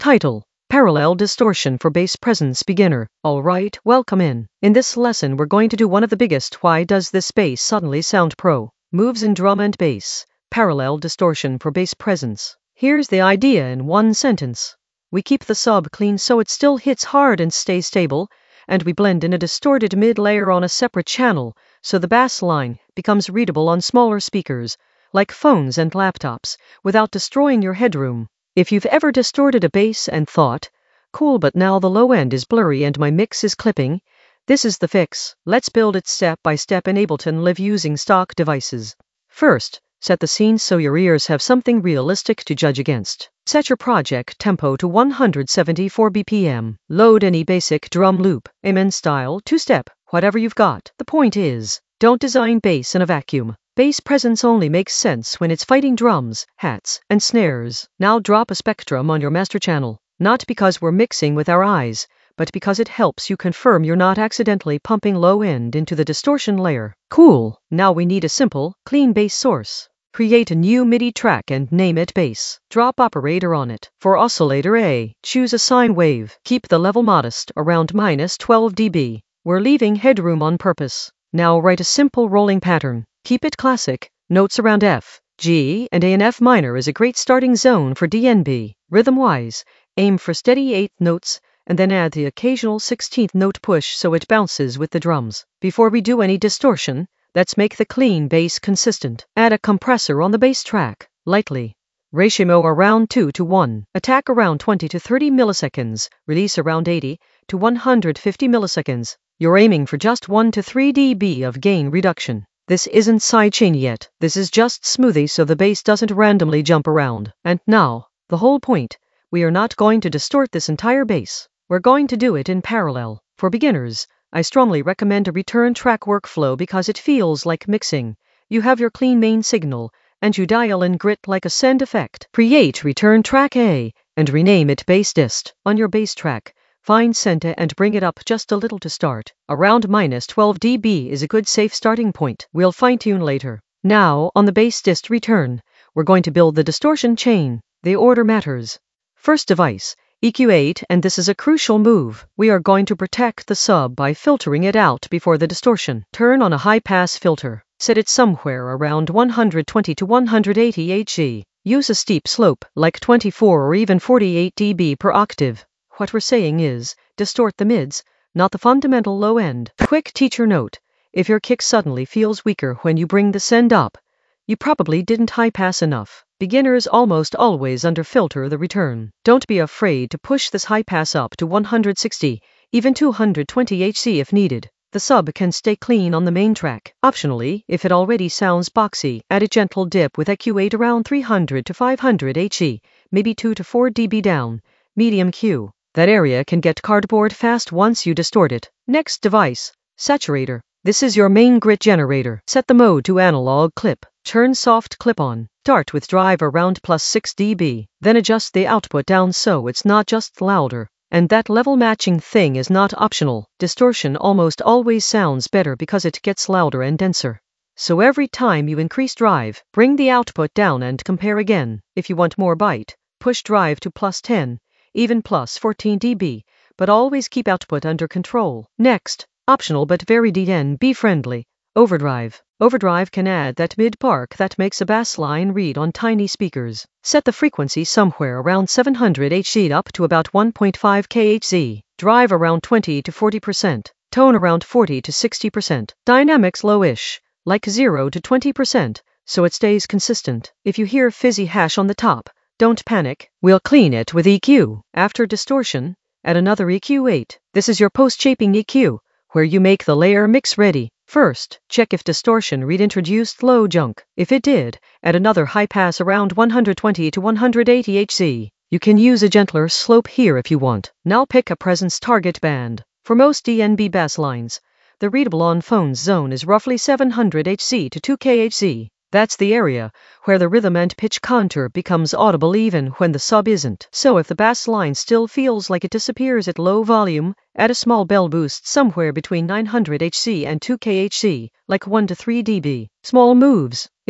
Title: Parallel Distortion for Bass Presence Beginner. Alright, welcome in. In this lesson we're going to do one of the biggest why does this bass suddenly sound pro moves in drum and bass. Parallel distortion for bass presence. Here's the idea in one sentence. We keep the sub clean so it still hits hard and stays stable, and we blend in a distorted mid layer on a separate channel, so the bass line becomes readable on smaller speakers, like phones and laptops, without destroying your headroom. If you've ever distorted a bass and thought, cool, but now the low end is blurry and my mix is clipping, this is the fix. Let's build it step by step in Ableton Live using stock devices. First, set the scene so your ears have something realistic to judge against. Set your project tempo to 174 BPM. Load any basic drum loop, amen style, two-step, whatever you've got. The point is, don't design bass in a vacuum. Bass presence only makes sense when it's fighting drums, hats, and snares. Now drop a spectrum on your master channel, not because we're mixing with our eyes, but because it helps you confirm you're not accidentally pumping low end into the distortion layer. Cool. Now we need a simple, clean bass source. Create a new MIDI track and name it bass. Drop operator on it. For oscillator A, choose a sine wave. Keep the level modest, around -12 dB. We're leaving headroom on purpose. Now write a simple rolling pattern. Keep it classic. Notes around F, G, and A and F minor is a great starting zone for DNB. Rhythm-wise, aim for steady 8th notes, and then add the occasional 16th note push so it bounces with the drums. Before we do any distortion, let's make the clean bass consistent. Add a compressor on the bass track, lightly. Ratio around 2:1. Attack around 20 to 30 milliseconds. Release around 80 to 150 milliseconds. You're aiming for just 1 to 3 dB of gain reduction. This isn't sidechain yet. This is just smoothie so the bass doesn't randomly jump around. And now, the whole point. We are not going to distort this entire bass. We're going to do it in parallel. For beginners, I strongly recommend a return track workflow because it feels like mixing. You have your clean main signal, and you dial in grit like a send effect. Create return track A, and rename it bass dist. On your bass track, find center and bring it up just a little to start. Around -12 dB is a good safe starting point. We'll fine-tune later. Now, on the bass dist return, we're going to build the distortion chain. The order matters. First device, EQ8, and this is a crucial move. We are going to protect the sub by filtering it out before the distortion. Turn on a high-pass filter. Set it somewhere around 120 to 180 Hz. Use a steep slope, like 24 or even 48 dB per octave. What we're saying is, distort the mids, not the fundamental low end. Quick teacher note, if your kick suddenly feels weaker when you bring the send up, you probably didn't high pass enough. Beginners almost always underfilter the return. Don't be afraid to push this high pass up to 160, even 220 Hz if needed. The sub can stay clean on the main track. Optionally, if it already sounds boxy, add a gentle dip with EQ8 around 300 to 500 Hz, maybe 2 to 4 dB down. Medium Q. That area can get cardboard fast once you distort it. Next device, saturator. This is your main grit generator. Set the mode to analog clip. Turn soft clip on. Start with drive around +6 dB. Then adjust the output down so it's not just louder. And that level matching thing is not optional. Distortion almost always sounds better because it gets louder and denser. So every time you increase drive, bring the output down and compare again. If you want more bite, push drive to +10. Even +14 dB, but always keep output under control. Next, optional but very DNB friendly, overdrive. Overdrive can add that mid-park that makes a bass line read on tiny speakers. Set the frequency somewhere around 700 Hz up to about 1.5 kHz. Drive around 20 to 40%. Tone around 40 to 60%. Dynamics lowish, like 0 to 20%, so it stays consistent. If you hear fizzy hash on the top, don't panic, we'll clean it with EQ. After distortion, add another EQ8. This is your post-shaping EQ, where you make the layer mix ready. First, check if distortion reintroduced low junk. If it did, add another high pass around 120 to 180 Hz. You can use a gentler slope here if you want. Now pick a presence target band. For most DNB bass lines, the readable on phones zone is roughly 700 Hz to 2 kHz. That's the area where the rhythm and pitch contour becomes audible even when the sub isn't. So if the bass line still feels like it disappears at low volume, add a small bell boost somewhere between 900 Hz and 2 kHz, like 1 to 3 dB. Small moves.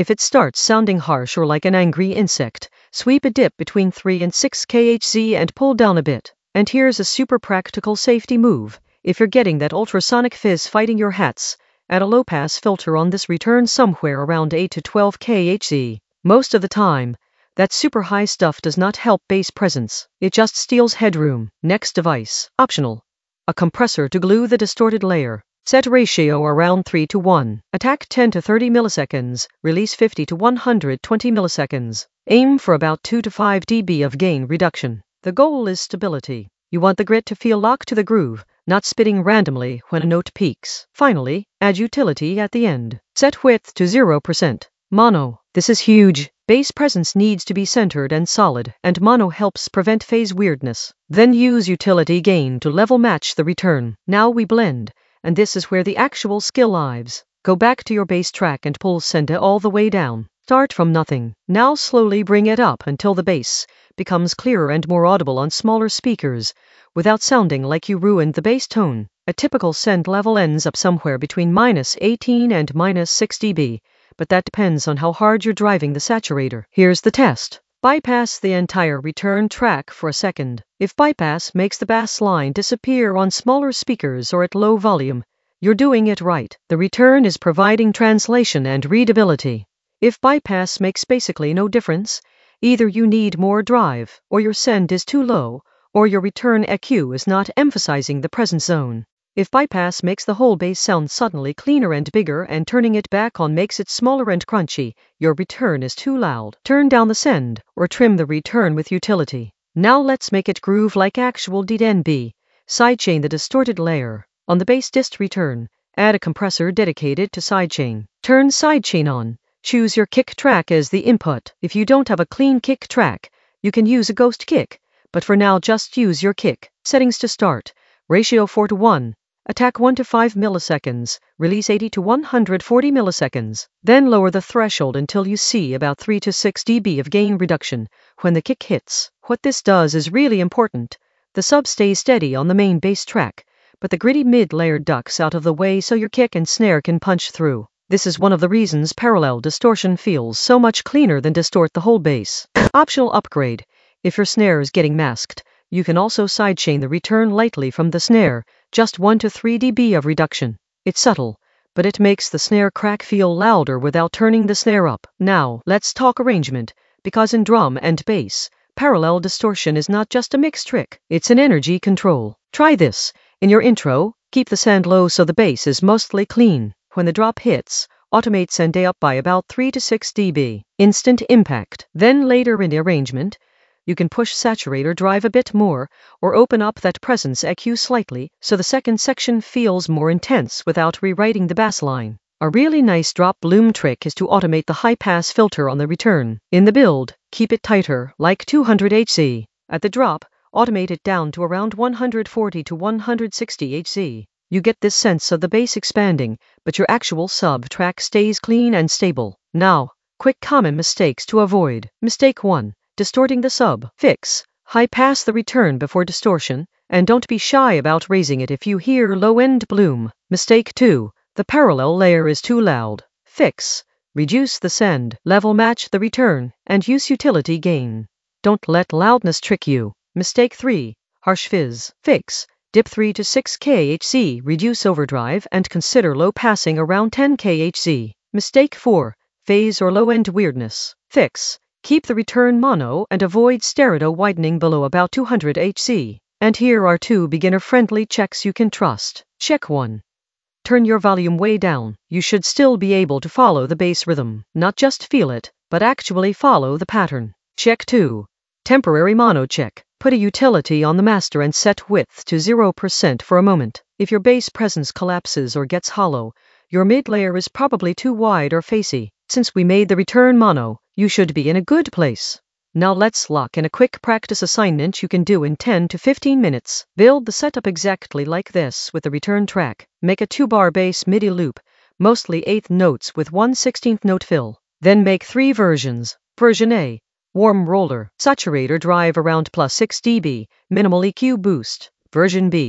If it starts sounding harsh or like an angry insect, sweep a dip between 3 and 6 kHz and pull down a bit. And here's a super practical safety move. If you're getting that ultrasonic fizz fighting your hats, add a low-pass filter on this return somewhere around 8 to 12 kHz. Most of the time, that super high stuff does not help bass presence. It just steals headroom. Next device, optional. A compressor to glue the distorted layer. Set ratio around 3 to 1. Attack 10 to 30 milliseconds. Release 50 to 120 milliseconds. Aim for about 2 to 5 dB of gain reduction. The goal is stability. You want the grit to feel locked to the groove, not spitting randomly when a note peaks. Finally, add utility at the end. Set width to 0%. Mono. This is huge. Bass presence needs to be centered and solid, and mono helps prevent phase weirdness. Then use utility gain to level match the return. Now we blend, and this is where the actual skill lives. Go back to your bass track and pull send all the way down. Start from nothing. Now slowly bring it up until the bass becomes clearer and more audible on smaller speakers, without sounding like you ruined the bass tone. A typical send level ends up somewhere between -18 and -6 dB, but that depends on how hard you're driving the saturator. Here's the test. Bypass the entire return track for a second. If bypass makes the bass line disappear on smaller speakers or at low volume, you're doing it right. The return is providing translation and readability. If bypass makes basically no difference, either you need more drive, or your send is too low, or your return EQ is not emphasizing the present zone. If bypass makes the whole bass sound suddenly cleaner and bigger and turning it back on makes it smaller and crunchy, your return is too loud. Turn down the send, or trim the return with utility. Now let's make it groove like actual DNB. Sidechain the distorted layer. On the bass dist return, add a compressor dedicated to sidechain. Turn sidechain on. Choose your kick track as the input. If you don't have a clean kick track, you can use a ghost kick, but for now just use your kick. Settings to start. Ratio 4 to 1. Attack 1 to 5 milliseconds. Release 80 to 140 milliseconds. Then lower the threshold until you see about 3 to 6 dB of gain reduction when the kick hits. What this does is really important. The sub stays steady on the main bass track, but the gritty mid-layer ducks out of the way so your kick and snare can punch through. This is one of the reasons parallel distortion feels so much cleaner than distort the whole bass. Optional upgrade. If your snare is getting masked, you can also sidechain the return lightly from the snare, just 1 to 3 dB of reduction. It's subtle, but it makes the snare crack feel louder without turning the snare up. Now, let's talk arrangement, because in drum and bass, parallel distortion is not just a mix trick, it's an energy control. Try this. In your intro, keep the send low so the bass is mostly clean. When the drop hits, automate send up by about 3 to 6 dB. Instant impact. Then later in the arrangement, you can push saturator drive a bit more, or open up that presence EQ slightly, so the second section feels more intense without rewriting the bass line. A really nice drop bloom trick is to automate the high-pass filter on the return. In the build, keep it tighter, like 200 Hz. At the drop, automate it down to around 140 to 160 Hz. You get this sense of the bass expanding, but your actual sub-track stays clean and stable. Now, quick common mistakes to avoid. Mistake 1. Distorting the sub. Fix. High-pass the return before distortion, and don't be shy about raising it if you hear low-end bloom. Mistake 2. The parallel layer is too loud. Fix. Reduce the send, level match the return, and use utility gain. Don't let loudness trick you. Mistake 3. Harsh fizz. Fix. Dip 3 to 6 kHz, reduce overdrive, and consider low passing around 10 kHz. Mistake 4. Phase or low-end weirdness. Fix. Keep the return mono and avoid stereo widening below about 200 Hz. And here are 2 beginner-friendly checks you can trust. Check 1. Turn your volume way down. You should still be able to follow the bass rhythm. Not just feel it, but actually follow the pattern. Check 2. Temporary mono check. Put a utility on the master and set width to 0% for a moment. If your bass presence collapses or gets hollow, your mid layer is probably too wide or facey. Since we made the return mono, you should be in a good place. Now let's lock in a quick practice assignment you can do in 10 to 15 minutes. Build the setup exactly like this with the return track. Make a 2-bar bass MIDI loop, mostly 8th notes with 1/16th note fill. Then make 3 versions. Version A. Warm roller, saturator drive around +6 dB, minimal EQ boost. Version B.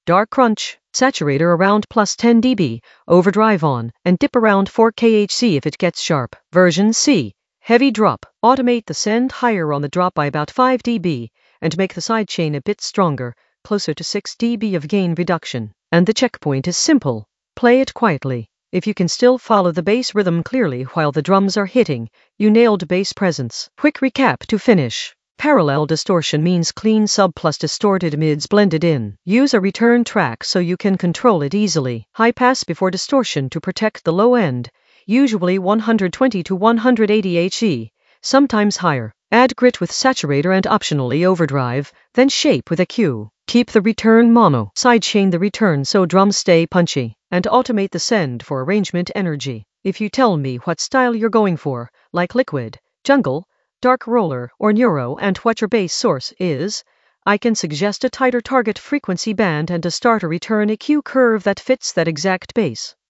dark crunch, saturator around plus 10 dB, overdrive on, and dip around 4 kHz if it gets sharp. Version C. Heavy drop. Automate the send higher on the drop by about 5 dB, and make the sidechain a bit stronger, closer to 6 dB of gain reduction. And the checkpoint is simple. Play it quietly. If you can still follow the bass rhythm clearly while the drums are hitting, you nailed bass presence. Quick recap to finish. Parallel distortion means clean sub plus distorted mids blended in. Use a return track so you can control it easily. High pass before distortion to protect the low end, usually 120 to 180 HE, sometimes higher. Add grit with saturator and optionally overdrive, then shape with EQ. Keep the return mono. Sidechain the return so drums stay punchy, and automate the send for arrangement energy. If you tell me what style you're going for, like liquid, jungle, dark roller, or neuro, and what your bass source is, I can suggest a tighter target frequency band and a starter return EQ curve that fits that exact bass.